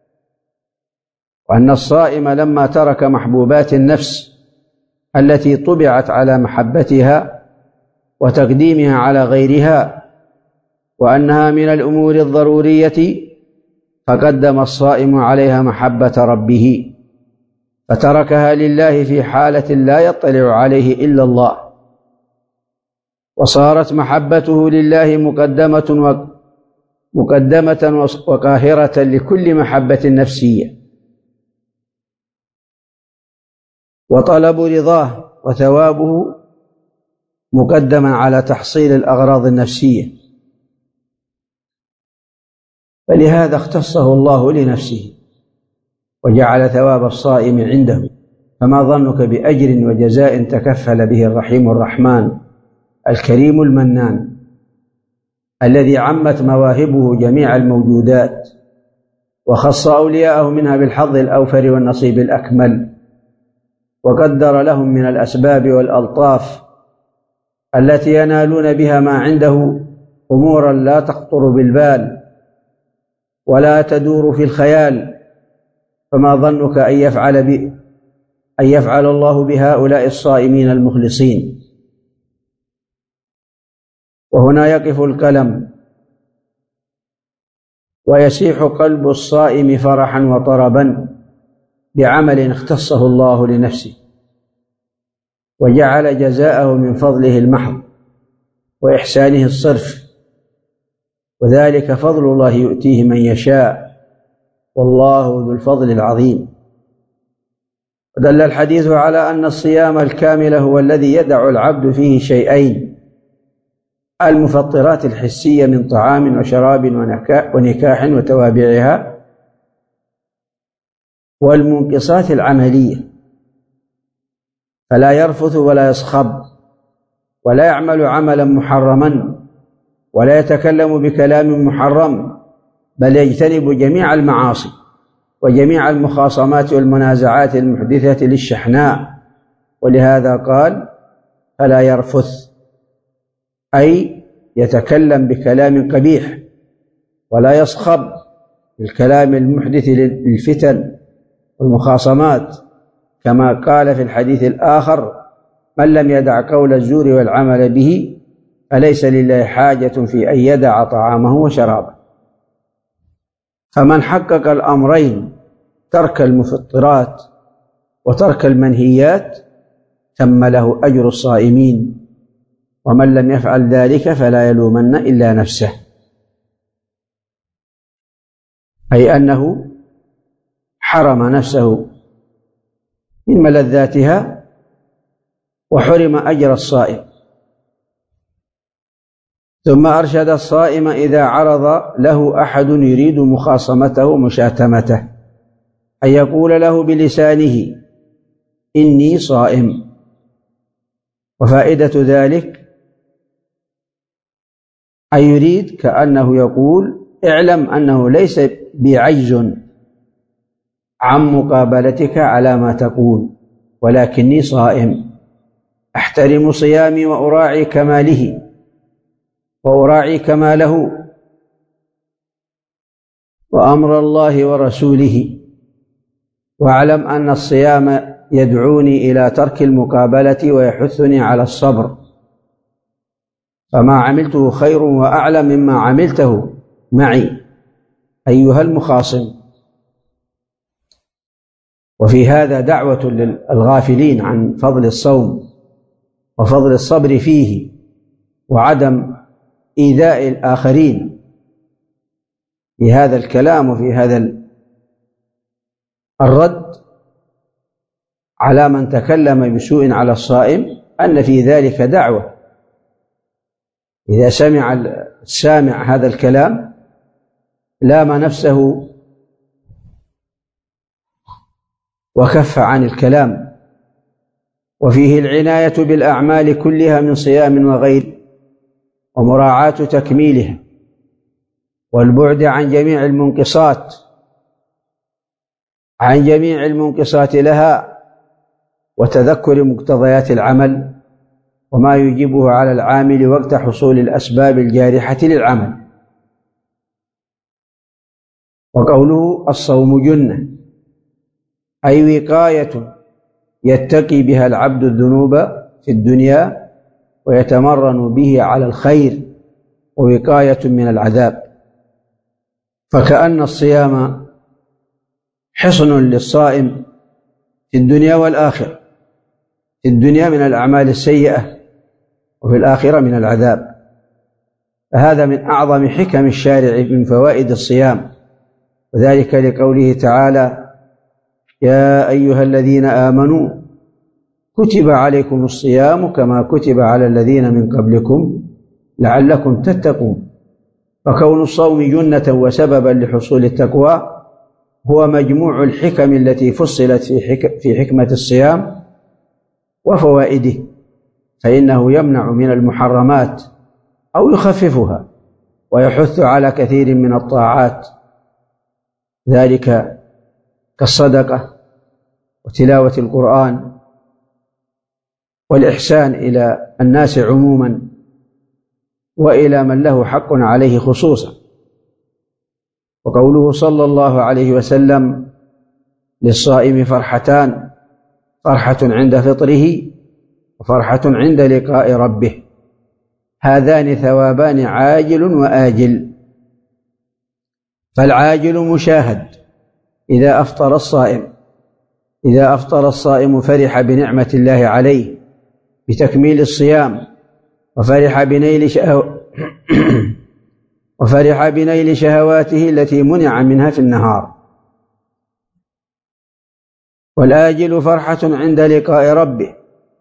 وأن الصائم لما ترك محبوبات النفس التي طبعت على محبتها وتقديمها على غيرها وأنها من الأمور الضرورية، فقدم الصائم عليها محبة ربه فتركها لله في حالة لا يطلع عليه إلا الله، وصارت محبته لله مقدمة مقدمة وقاهرة لكل محبة نفسية، وطلب رضاه وثوابه مقدما على تحصيل الأغراض النفسية، فلهذا اختصه الله لنفسه وجعل ثواب الصائم عنده. فما ظنك بأجر وجزاء تكفل به الرحيم الرحمن الكريم المنان الذي عمت مواهبه جميع الموجودات وخص أولياءه منها بالحظ الأوفر والنصيب الأكمل، وقدر لهم من الأسباب والألطاف التي ينالون بها ما عنده أمورا لا تخطر بالبال ولا تدور في الخيال. فما ظنك أن يفعل, ب... أن يفعل الله بهؤلاء الصائمين المخلصين؟ وهنا يقف القلم ويسيح قلب الصائم فرحا وطربا بعمل اختصه الله لنفسه وجعل جزاءه من فضله المحض وإحسانه الصرف، وذلك فضل الله يؤتيه من يشاء والله ذو الفضل العظيم. ودل الحديث على أن الصيام الكامل هو الذي يدع العبد فيه شيئين: المفطرات الحسية من طعام وشراب ونكاح وتوابعها، والمنقصات العملية، فلا يرفث ولا يصخب ولا يعمل عملا محرما ولا يتكلم بكلام محرم، بل يجتنب جميع المعاصي وجميع المخاصمات والمنازعات المحدثة للشحناء. ولهذا قال: فلا يرفث، أي يتكلم بكلام قبيح، ولا يصخب بالكلام المحدث للفتن والمخاصمات، كما قال في الحديث الآخر: من لم يدع قول الزور والعمل به فليس لله حاجة في أن يدع طعامه وشرابه. فمن حقق الأمرين، ترك المفطرات وترك المنهيات، تم له أجر الصائمين، ومن لم يفعل ذلك فلا يلومن إلا نفسه، أي أنه حرم نفسه من ملذاتها وحرم أجر الصائم. ثم أرشد الصائم إذا عرض له أحد يريد مخاصمته ومشاتمته أن يقول له بلسانه: إني صائم. وفائدة ذلك أن يريد كأنه يقول: اعلم أنه ليس بعجز عن مقابلتك على ما تقول، ولكني صائم، أحترم صيامي وأراعي كماله وأراعي كماله وأمر الله ورسوله، واعلم أن الصيام يدعوني إلى ترك المقابلة ويحثني على الصبر، فما عملته خير وأعلم مما عملته معي أيها المخاصم. وفي هذا دعوة للغافلين عن فضل الصوم وفضل الصبر فيه وعدم إيذاء الآخرين في هذا الكلام وفي هذا الرد على من تكلم بسوء على الصائم، أن في ذلك دعوة. إذا سمع السامع هذا الكلام لام نفسه وكف عن الكلام. وفيه العناية بالأعمال كلها من صيام وغير، ومراعاة تكميلها، والبعد عن جميع المنقصات عن جميع المنقصات لها، وتذكر مقتضيات العمل وما يجبه على العامل وقت حصول الأسباب الجارحة للعمل. وقوله الصوم جنة أي وقاية يتقي بها العبد الذنوب في الدنيا ويتمرن به على الخير، ووقاية من العذاب. فكأن الصيام حصن للصائم في الدنيا والآخرة، في الدنيا من الأعمال السيئة وفي الآخرة من العذاب. فهذا من أعظم حكم الشارع من فوائد الصيام، وذلك لقوله تعالى: يا أيها الذين آمنوا كتب عليكم الصيام كما كتب على الذين من قبلكم لعلكم تتقون. فكون الصوم جنة وسببا لحصول التقوى هو مجموع الحكم التي فصلت في حكمة الصيام وفوائده، فإنه يمنع من المحرمات أو يخففها ويحث على كثير من الطاعات، ذلك كالصدقة وتلاوة القرآن والإحسان إلى الناس عموما وإلى من له حق عليه خصوصا. وقوله صلى الله عليه وسلم: للصائم فرحتان، فرحة عند فطره وفرحة عند لقاء ربه، هذان ثوابان عاجل وآجل. فالعاجل مشاهد إذا أفطر الصائم، إذا أفطر الصائم فرح بنعمة الله عليه بتكميل الصيام، وفرح بنيل شهو وفرح بنيل شهواته التي منع منها في النهار. والآجل فرحة عند لقاء ربه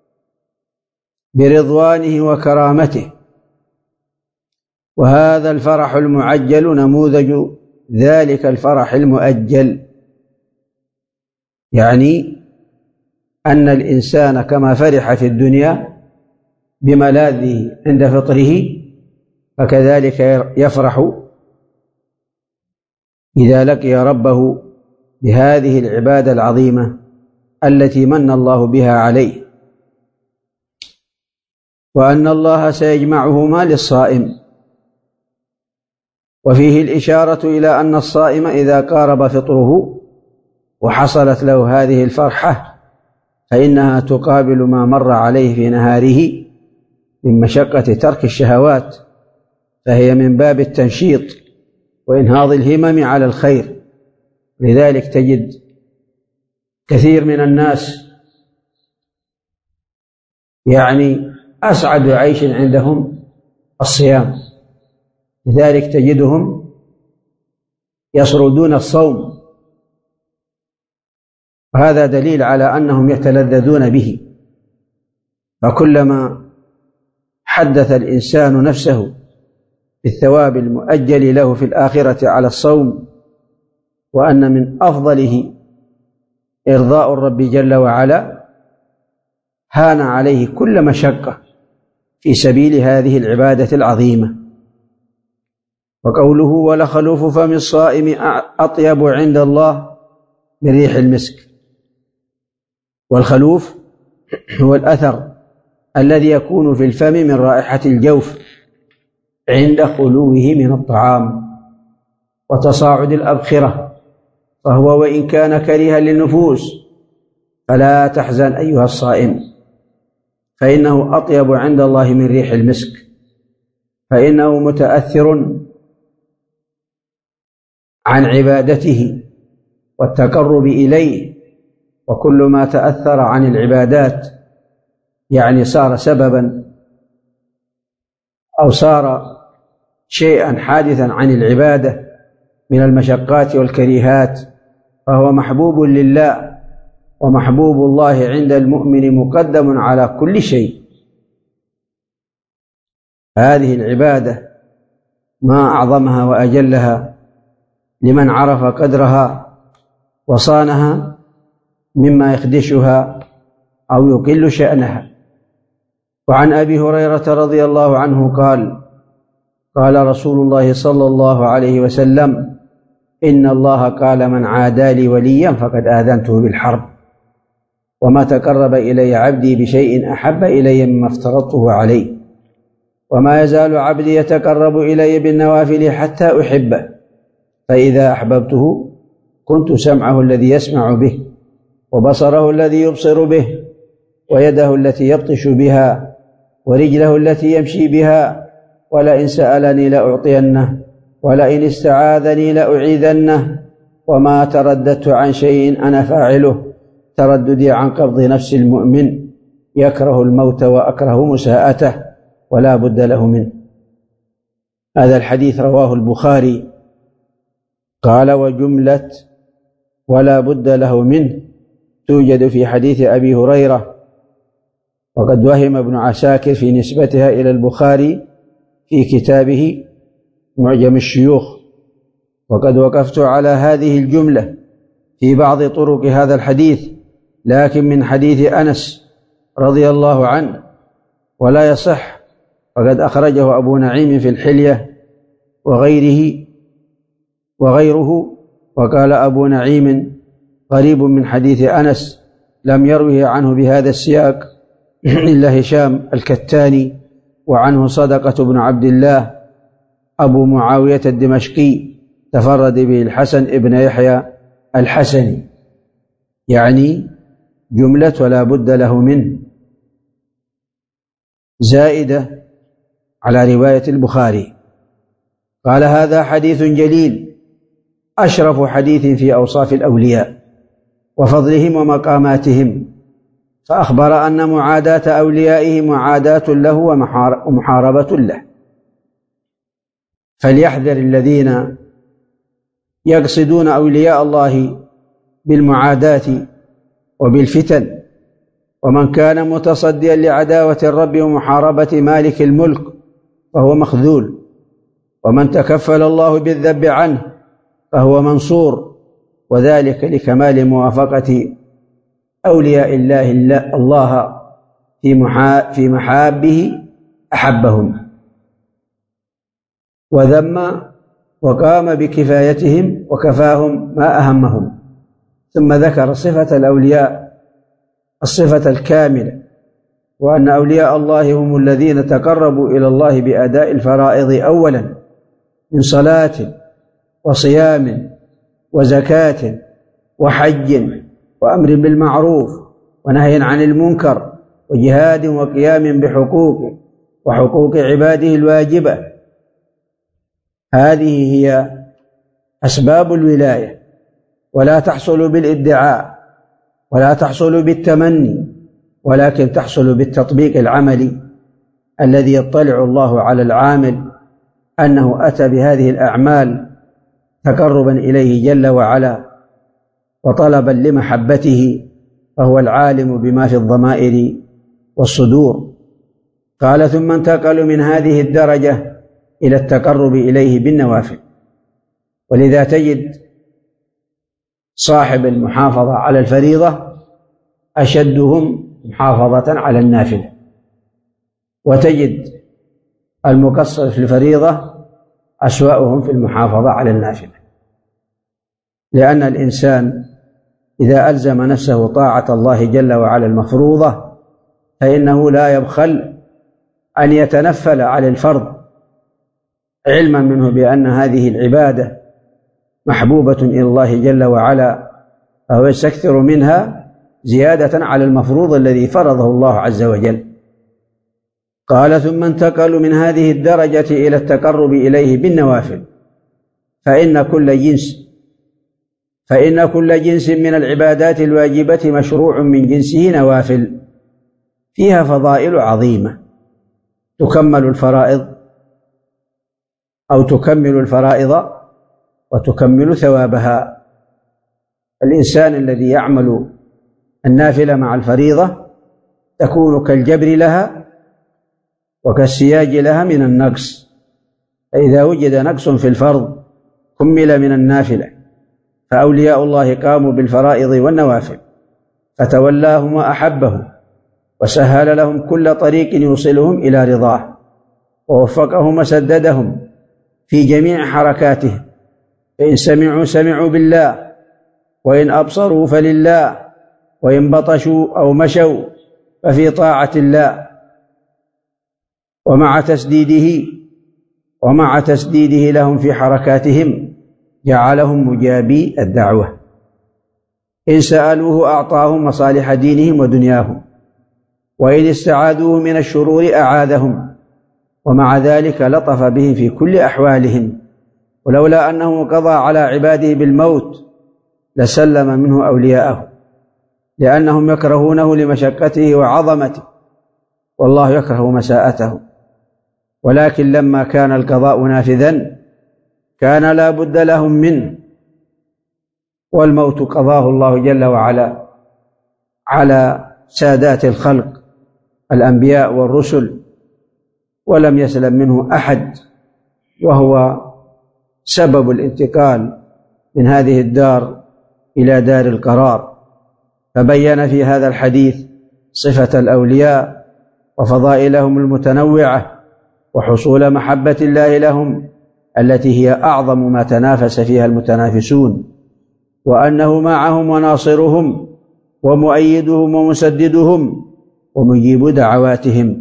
برضوانه وكرامته، وهذا الفرح المعجل نموذج ذلك الفرح المؤجل، يعني أن الإنسان كما فرح في الدنيا بملاذه عند فطره، فكذلك يفرح إذا لقي ربه بهذه العبادة العظيمة التي من الله بها عليه، وأن الله سيجمعهما للصائم. وفيه الإشارة إلى أن الصائم إذا قارب فطره وحصلت له هذه الفرحة فإنها تقابل ما مر عليه في نهاره من مشقة ترك الشهوات، فهي من باب التنشيط وإنهاض الهمم على الخير. لذلك تجد كثير من الناس يعني أسعد عيش عندهم الصيام، لذلك تجدهم يسردون الصوم، وهذا دليل على أنهم يتلذذون به. فكلما حدث الإنسان نفسه بالثواب المؤجل له في الآخرة على الصوم، وأن من أفضله إرضاء الرب جل وعلا، هان عليه كل مشقة في سبيل هذه العبادة العظيمة. وقوله: ولخلوف فم الصائم أطيب عند الله من ريح المسك. والخلوف هو الأثر الذي يكون في الفم من رائحة الجوف عند خلوه من الطعام وتصاعد الأبخرة، فهو وإن كان كريها للنفوس فلا تحزن أيها الصائم، فإنه أطيب عند الله من ريح المسك، فإنه متأثر عن عبادته والتقرب إليه، وكل ما تأثر عن العبادات يعني صار سببا أو صار شيئا حادثا عن العبادة من المشقات والكريهات، فهو محبوب لله، ومحبوب الله عند المؤمن مقدم على كل شيء. هذه العبادة ما أعظمها وأجلها لمن عرف قدرها وصانها مما يخدشها أو يقل شأنها. وعن أبي هريرة رضي الله عنه قال: قال رسول الله صلى الله عليه وسلم: إن الله قال: من عادى لي وليا فقد آذنته بالحرب، وما تقرب إلي عبدي بشيء أحب إلي مما افترضته عليه، وما يزال عبدي يتقرب إلي بالنوافل حتى أحبه، فإذا أحببته كنت سمعه الذي يسمع به، وبصره الذي يبصر به، ويده التي يبطش بها، ورجله التي يمشي بها، ولئن سألني لأعطينه، ولئن استعاذني لأعيذنه، وما ترددت عن شيء أنا فاعله ترددي عن قبض نفس المؤمن، يكره الموت وأكره مساءته ولا بد له منه. هذا الحديث رواه البخاري. قال: وجملة ولا بد له منه توجد في حديث أبي هريرة، وقد وهم ابن عساكر في نسبتها إلى البخاري في كتابه معجم الشيوخ، وقد وقفت على هذه الجملة في بعض طرق هذا الحديث، لكن من حديث أنس رضي الله عنه ولا يصح، وقد أخرجه أبو نعيم في الحلية وغيره وغيره وقال أبو نعيم قريب من حديث أنس، لم يروه عنه بهذا السياق إلا هشام الكتاني، وعنه صدقة بن عبد الله أبو معاوية الدمشقي تفرد به الحسن ابن يحيى الحسني، يعني جملة ولا بد له منه زائدة على رواية البخاري. قال: هذا حديث جليل أشرف حديث في أوصاف الأولياء وفضلهم ومقاماتهم، فأخبر أن معاداة أوليائه معاداة له ومحاربة له، فليحذر الذين يقصدون أولياء الله بالمعاداة وبالفتن، ومن كان متصديا لعداوة الرب ومحاربة مالك الملك فهو مخذول، ومن تكفل الله بالذب عنه فهو منصور، وذلك لكمال موافقة أولياء الله الله في محابه أحبهم، وذم وقام بكفايتهم وكفاهم ما أهمهم. ثم ذكر صفة الأولياء الصفة الكاملة، وأن أولياء الله هم الذين تقربوا إلى الله بأداء الفرائض أولا من صلاة وصيام وزكاة وحج وأمر بالمعروف ونهي عن المنكر وجهاد وقيام بحقوق وحقوق عباده الواجبة. هذه هي أسباب الولاية، ولا تحصل بالادعاء ولا تحصل بالتمني، ولكن تحصل بالتطبيق العملي الذي يطلع الله على العامل أنه أتى بهذه الأعمال تقربا إليه جل وعلا وطلبا لمحبته، فهو العالم بما في الضمائر والصدور. قال: ثم انتقلوا من هذه الدرجة إلى التقرب إليه بالنوافل، ولذا تجد صاحب المحافظة على الفريضة أشدهم محافظة على النافلة، وتجد المقصر في الفريضة أسوأهم في المحافظة على النافلة، لأن الإنسان إذا ألزم نفسه طاعة الله جل وعلا المفروضة فإنه لا يبخل أن يتنفل على الفرض، علما منه بأن هذه العبادة محبوبة إلى الله جل وعلا، فهو يستكثر منها زيادة على المفروض الذي فرضه الله عز وجل. قال: ثم انتقلوا من هذه الدرجة إلى التقرب إليه بالنوافل، فإن كل جنس فإن كل جنس من العبادات الواجبة مشروع من جنسه نوافل فيها فضائل عظيمة تكمل الفرائض أو تكمل الفرائض وتكمل ثوابها. الإنسان الذي يعمل النافلة مع الفريضة تكون كالجبر لها وكالسياج لها من النقص، فإذا وجد نقص في الفرض كمل من النافلة. فأولياء الله قاموا بالفرائض والنوافل فتولاهم وأحبهم وسهل لهم كل طريق يوصلهم إلى رضاه، ووفقهم وسددهم في جميع حركاتهم، فإن سمعوا سمعوا بالله، وإن أبصروا فلله، وإن بطشوا أو مشوا ففي طاعة الله. ومع تسديده ومع تسديده لهم في حركاتهم جعلهم مجابي الدعوة، إن سألوه أعطاهم مصالح دينهم ودنياهم، وإن استعاذوه من الشرور أعاذهم، ومع ذلك لطف بهم في كل أحوالهم، ولولا أنه قضى على عباده بالموت لسلم منه أولياءه، لأنهم يكرهونه لمشقته وعظمته، والله يكره مساءته. ولكن لما كان القضاء نافذا كان لا بد لهم منه، والموت قضاه الله جل وعلا على سادات الخلق الأنبياء والرسل، ولم يسلم منه أحد، وهو سبب الانتقال من هذه الدار إلى دار القرار. فبين في هذا الحديث صفة الأولياء وفضائلهم المتنوعة وحصول محبة الله لهم التي هي أعظم ما تنافس فيها المتنافسون، وأنه معهم وناصرهم ومؤيدهم ومسددهم ومجيب دعواتهم.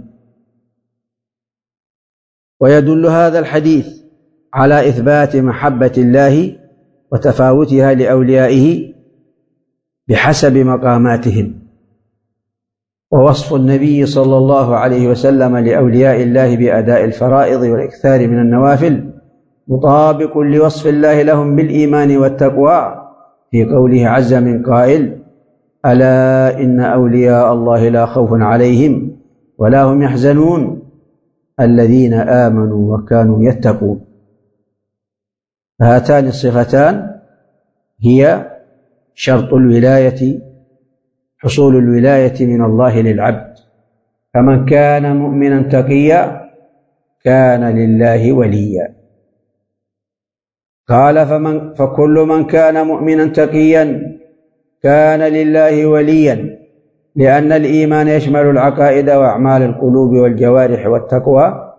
ويدل هذا الحديث على إثبات محبة الله وتفاوتها لأوليائه بحسب مقاماتهم. ووصف النبي صلى الله عليه وسلم لأولياء الله بأداء الفرائض والإكثار من النوافل مطابق لوصف الله لهم بالإيمان والتقوى في قوله عز من قائل: ألا إن أولياء الله لا خوف عليهم ولا هم يحزنون الذين آمنوا وكانوا يتقون. فهاتان الصفتان هي شرط الولاية، حصول الولاية من الله للعبد. فمن كان مؤمنا تقيا كان لله وليا. قال فمن فكل من كان مؤمنا تقيا كان لله وليا، لأن الإيمان يشمل العقائد وأعمال القلوب والجوارح والتقوى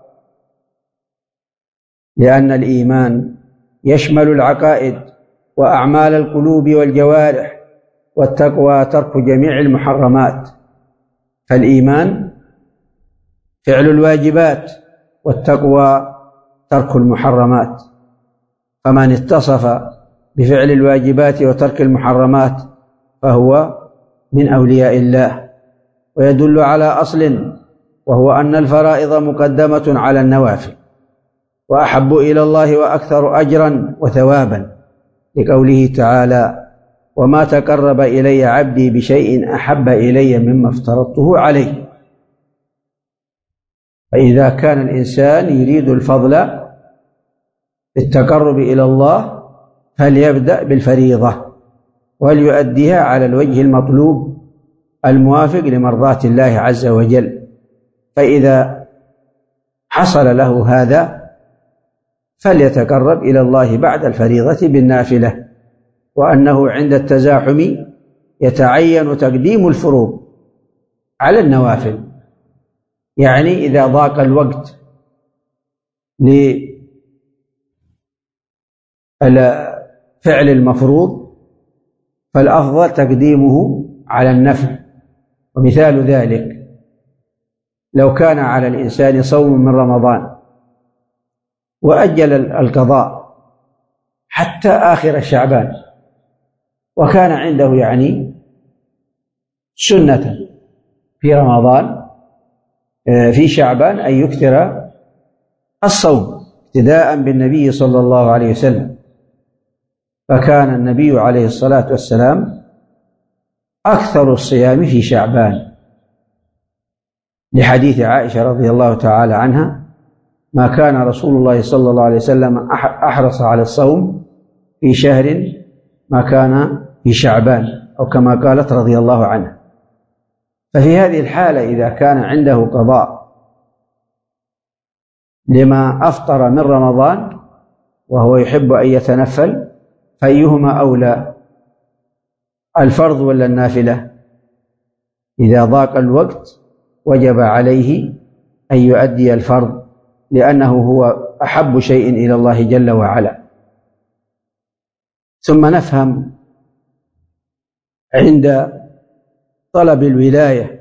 لأن الإيمان يشمل العقائد وأعمال القلوب والجوارح، والتقوى ترك جميع المحرمات. فالإيمان فعل الواجبات، والتقوى ترك المحرمات. فمن اتصف بفعل الواجبات وترك المحرمات فهو من أولياء الله. ويدل على أصل، وهو أن الفرائض مقدمة على النوافل، وأحب إلى الله وأكثر أجرا وثوابا، لقوله تعالى: وما تقرب إلي عبدي بشيء أحب إلي مما افترضته عليه. فإذا كان الإنسان يريد الفضل بالتقرب إلى الله فليبدأ بالفريضة وليؤديها على الوجه المطلوب الموافق لمرضاة الله عز وجل. فإذا حصل له هذا فليتقرب إلى الله بعد الفريضة بالنافلة، وأنه عند التزاحم يتعين تقديم الفروض على النوافل. يعني إذا ضاق الوقت لفعل المفروض فالأفضل تقديمه على النفل. ومثال ذلك لو كان على الإنسان صوم من رمضان وأجل القضاء حتى آخر شعبان، وكان عنده يعني سنة في رمضان في شعبان أن يكثر الصوم اقتداء بالنبي صلى الله عليه وسلم. فكان النبي عليه الصلاة والسلام أكثر الصيام في شعبان، لحديث عائشة رضي الله تعالى عنها: ما كان رسول الله صلى الله عليه وسلم أحرص على الصوم في شهر ما كان في شعبان، أو كما قالت رضي الله عنها. ففي هذه الحالة إذا كان عنده قضاء لما أفطر من رمضان وهو يحب أن يتنفل، فأيهما أولى، الفرض ولا النافلة؟ إذا ضاق الوقت وجب عليه أن يؤدي الفرض، لأنه هو أحب شيء إلى الله جل وعلا. ثم نفهم عند طلب الولاية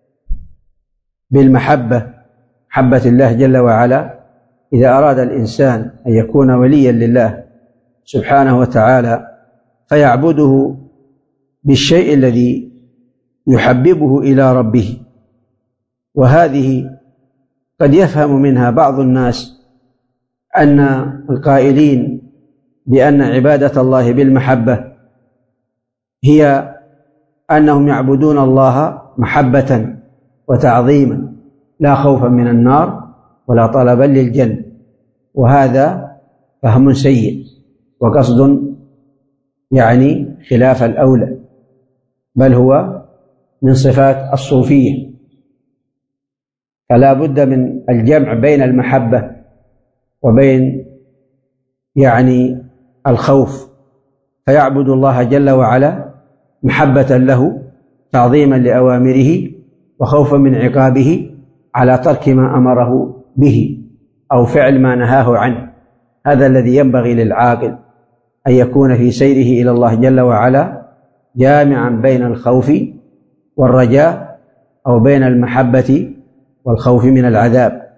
بالمحبة، محبة الله جل وعلا، إذا أراد الإنسان أن يكون وليا لله سبحانه وتعالى فيعبده بالشيء الذي يحببه إلى ربه. وهذه قد يفهم منها بعض الناس أن القائلين بأن عبادة الله بالمحبة هي أنهم يعبدون الله محبة وتعظيما لا خوفا من النار ولا طلبا للجنة، وهذا فهم سيء وقصد يعني خلاف الأولى، بل هو من صفات الصوفية. فلا بد من الجمع بين المحبة وبين يعني الخوف، فيعبد الله جل وعلا محبة له تعظيما لأوامره وخوفا من عقابه على ترك ما أمره به أو فعل ما نهاه عنه. هذا الذي ينبغي للعاقل أن يكون في سيره إلى الله جل وعلا جامعا بين الخوف والرجاء أو بين المحبة والخوف من العذاب.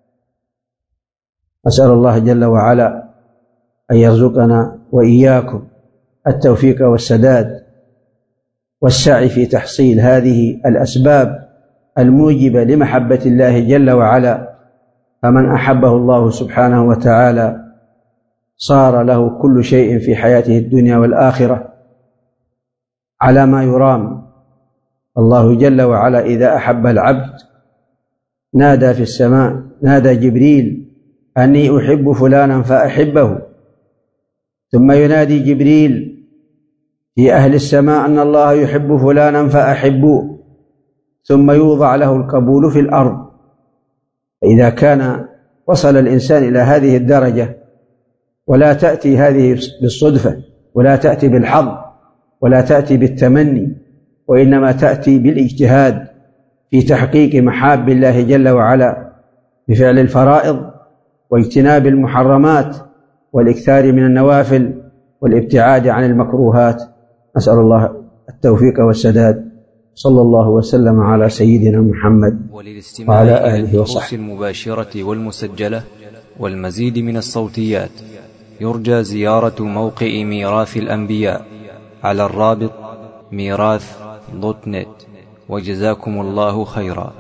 أسأل الله جل وعلا أن يرزقنا وإياكم التوفيق والسداد والسعي في تحصيل هذه الأسباب الموجبة لمحبة الله جل وعلا، فمن أحبه الله سبحانه وتعالى صار له كل شيء في حياته الدنيا والآخرة على ما يرام. الله جل وعلا إذا أحب العبد نادى في السماء، نادى جبريل أني أحب فلانا فأحبه، ثم ينادي جبريل في أهل السماء أن الله يحب فلانا فأحبوه، ثم يوضع له القبول في الأرض. فإذا كان وصل الإنسان إلى هذه الدرجة، ولا تأتي هذه بالصدفة ولا تأتي بالحظ ولا تأتي بالتمني، وإنما تأتي بالاجتهاد في تحقيق محاب الله جل وعلا بفعل الفرائض واجتناب المحرمات والإكثار من النوافل والابتعاد عن المكروهات. نسأل الله التوفيق والسداد. صلى الله وسلم على سيدنا محمد وعلى آله وصحبه. المباشرة والمسجلة والمزيد من الصوتيات يرجى زيارة موقع ميراث الأنبياء على الرابط ميراث دوت نت. وجزاكم الله خيرا.